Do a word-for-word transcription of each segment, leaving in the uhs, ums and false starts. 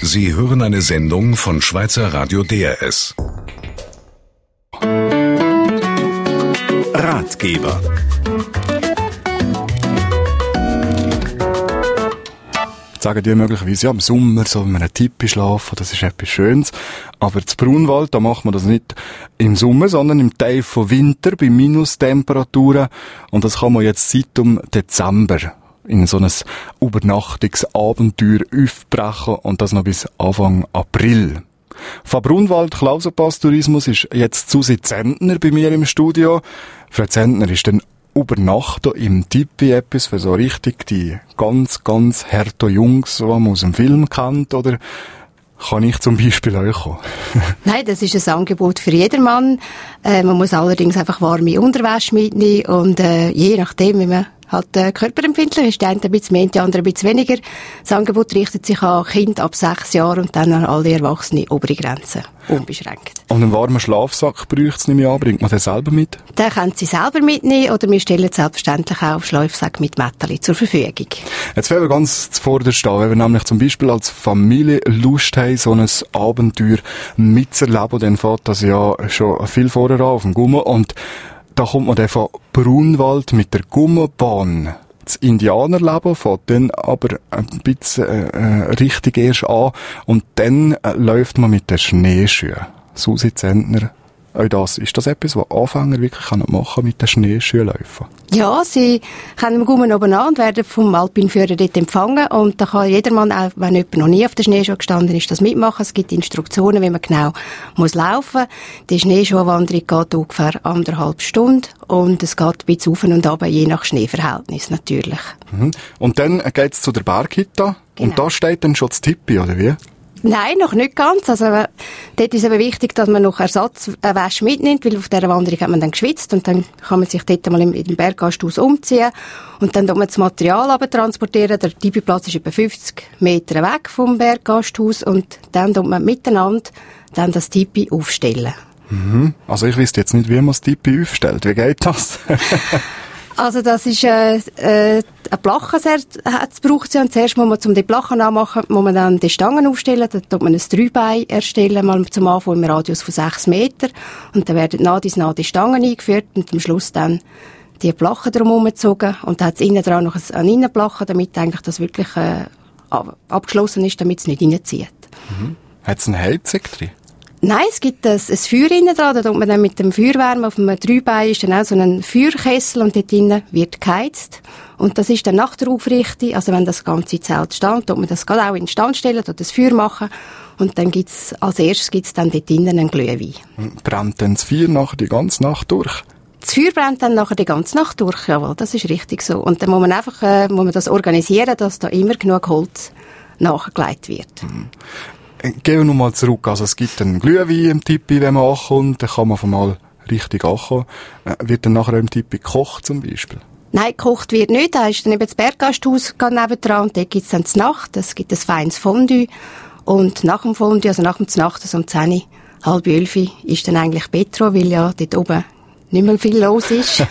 Sie hören eine Sendung von Schweizer Radio D R S. Ratgeber. Sagen die möglicherweise, ja, im Sommer soll man einen Tipi schlafen, das ist etwas Schönes. Aber in Brunwald, da macht man das nicht im Sommer, sondern im Teil von Winter, bei Minustemperaturen. Und das kann man jetzt seit um Dezember in so ein Übernachtungsabenteuer aufbrechen und das noch bis Anfang April. Von Brunwald Klausenpass-Tourismus ist jetzt Susi Zentner bei mir im Studio. Frau Zentner, ist denn Übernachten im Tipi etwas für so richtig die ganz, ganz härte Jungs, die man aus dem Film kennt, oder kann ich zum Beispiel euch kommen? Nein, das ist ein Angebot für jedermann. Äh, man muss allerdings einfach warme Unterwäsche mitnehmen und äh, je nachdem, wie man halt äh, körperempfindlich ist, der eine ein bisschen mehr, der andere ein bisschen weniger. Das Angebot richtet sich an Kinder ab sechs Jahren und dann an alle Erwachsene, obere Grenzen, unbeschränkt. Und einen warmen Schlafsack bräuchte es nicht mehr an, bringt man den selber mit? Den können Sie selber mitnehmen oder wir stellen selbstverständlich auch Schlafsack mit Mätteli zur Verfügung. Jetzt wollen wir ganz zuvorderst stehen, wenn wir nämlich zum Beispiel als Familie Lust haben, so ein Abenteuer mitzuerleben, dann fährt das ja schon viel vorher an auf dem Gummi und da kommt man dann von Brunwald mit der Gummibahn. Das Indianerleben fängt dann aber ein bisschen äh, richtig erst an und dann äh, läuft man mit den Schneeschuhen. Susi Zentner, auch das, ist das etwas, was Anfänger wirklich machen können, mit den Schneeschuhen laufen? Ja, sie kommen am Gummen oben an und werden vom Alpinführer dort empfangen und da kann jedermann, auch wenn jemand noch nie auf der Schneeschuhe gestanden ist, das mitmachen. Es gibt Instruktionen, wie man genau muss laufen. Die Schneeschuhwanderung geht ungefähr anderthalb Stunden und es geht ein bisschen auf und ab, je nach Schneeverhältnis natürlich. Mhm. Und dann geht's zu der Berghütte genau. Und da steht dann schon das Tipi, oder wie? Nein, noch nicht ganz. Also, äh, dort ist eben wichtig, dass man noch Ersatzwäsche mitnimmt, weil auf dieser Wanderung hat man dann geschwitzt und dann kann man sich dort mal im, im Berggasthaus umziehen und dann tut man das Material abtransportieren. Der Tipi-Platz ist etwa fünfzig Meter weg vom Berggasthaus und dann tut man miteinander dann das Tipi aufstellen. Mhm. Also ich weiss jetzt nicht, wie man das Tipi aufstellt. Wie geht das? Also das ist äh, äh, eine Plache, es braucht sie und zuerst muss man, um die Plachen anmachen, muss man dann die Stangen aufstellen, dann tut man ein Dreibein erstellen, mal zum Anfang im Radius von sechs Meter und dann werden nach dies nach die Stangen eingeführt und am Schluss dann die Plachen drumherum gezogen und dann hat es innen dran noch eine Innenplache, damit eigentlich das wirklich äh, abgeschlossen ist, damit es nicht reinzieht. Mhm. Hat es eine Heizung drin? Nein, es gibt ein, ein Feuer innen dran, da tut man dann mit dem Feuerwärme auf einem Dreibein ist dann auch so ein Feuerkessel und dort drinnen wird geheizt. Und das ist dann nach der Aufrichtung, also wenn das ganze Zelt steht, tut man das gerade auch in den Stand stellen, tut das Feuer machen und dann gibt's, als erstes gibt's dann dort drinnen einen Glühwein. Brennt dann das Feuer nachher die ganze Nacht durch? Das Feuer brennt dann nachher die ganze Nacht durch, jawohl, das ist richtig so. Und dann muss man einfach, äh, muss man das organisieren, dass da immer genug Holz nachgelegt wird. Mhm. Gehen wir nochmal zurück. Also es gibt einen Glühwein im Tipi, wenn man ankommt, dann kann man von mal richtig ankommen. Äh, wird dann nachher im Tipi gekocht zum Beispiel? Nein, gekocht wird nicht. Da ist dann eben das Berggasthaus nebendran und dort gibt es dann die Nacht. Es gibt ein feines Fondue und nach dem Fondue, also nach dem Znacht, also um zehn, halb elf, ist dann eigentlich Petro, weil ja dort oben nicht mehr viel los ist.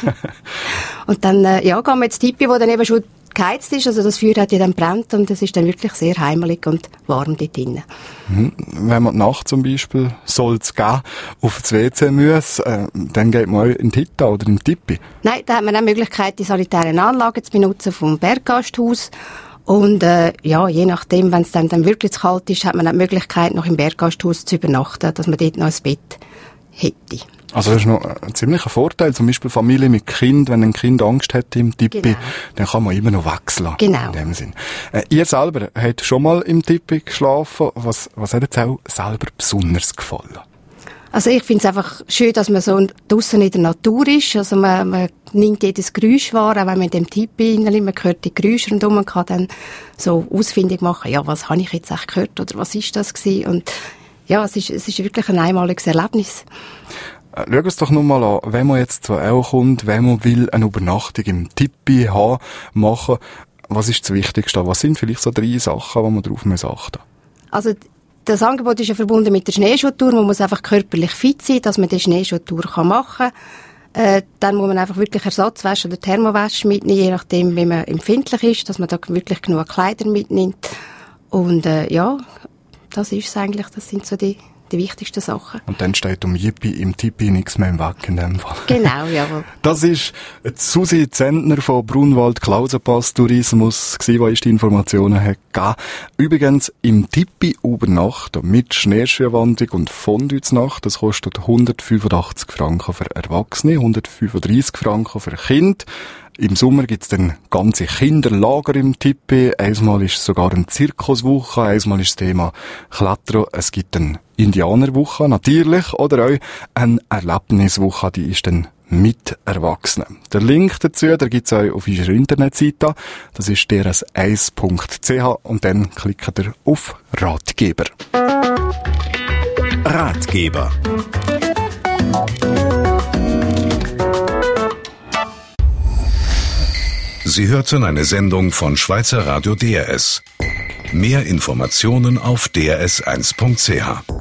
Und dann äh, ja, gehen wir ins Tipi, wo dann eben schon geheizt ist, also das Feuer hat ja dann brennt und es ist dann wirklich sehr heimelig und warm dort drinnen. Mhm. Wenn man die Nacht zum Beispiel soll es gehen, auf das W C muss, äh, dann geht man in die Hütte oder im Tipi? Nein, da hat man auch die Möglichkeit, die sanitären Anlagen zu benutzen vom Berggasthaus. Und äh, ja, je nachdem, wenn es dann, dann wirklich zu kalt ist, hat man auch die Möglichkeit, noch im Berggasthaus zu übernachten, dass man dort noch ein Bett hätte. Also das ist noch ein ziemlicher Vorteil, zum Beispiel Familie mit Kind, wenn ein Kind Angst hat im Tipi, genau. Dann kann man immer noch wechseln. Genau. In dem Sinn. Äh, ihr selber habt schon mal im Tipi geschlafen. Was, was hat jetzt auch selber besonders gefallen? Also ich finde es einfach schön, dass man so draussen in der Natur ist. Also man, man nimmt jedes Geräusch wahr, auch wenn man in dem Tipi rein, man hört die Geräusche und man kann dann so ausfindig machen, ja, was habe ich jetzt echt gehört oder was ist das gewesen? Und ja, es ist, es ist wirklich ein einmaliges Erlebnis. Schau es doch nur mal an, wenn man jetzt zu auch kommt, wenn man will eine Übernachtung im Tipi haben, machen, was ist das Wichtigste? Was sind vielleicht so drei Sachen, wo man drauf muss achten? Also das Angebot ist ja verbunden mit der Schneeschuhtour. Man muss einfach körperlich fit sein, dass man die Schneeschuhtour machen kann. Äh, dann muss man einfach wirklich Ersatzwäsche oder Thermowäsche mitnehmen, je nachdem, wie man empfindlich ist, dass man da wirklich genug Kleider mitnimmt. Und äh, ja, das ist es eigentlich. Das sind so die, die wichtigsten Sachen. Und dann steht um Jippi im Tippi nichts mehr im Weg in dem Fall. Genau, jawohl. Das ist Susi Zentner von Brunwald Klausenpass Tourismus gsi, die uns die Informationen hat gegeben. Übrigens im Tippi über Nacht mit Schneeskiwanderung und Fondue Nacht. Das kostet hundertfünfundachtzig Franken für Erwachsene, hundertfünfunddreissig Franken für Kinder. Im Sommer gibt's dann ganze Kinderlager im Tippi. Einmal ist sogar eine Zirkuswoche, einmal ist das Thema Klettern. Es gibt eine Indianerwoche natürlich oder auch eine Erlebniswoche, die ist dann mit Erwachsenen. Der Link dazu, der gibt's auch auf unserer Internetseite. Das ist d r s eins punkt c h und dann klickt ihr auf Ratgeber. Ratgeber. Sie hörten eine Sendung von Schweizer Radio D R S. Mehr Informationen auf d r s eins punkt c h.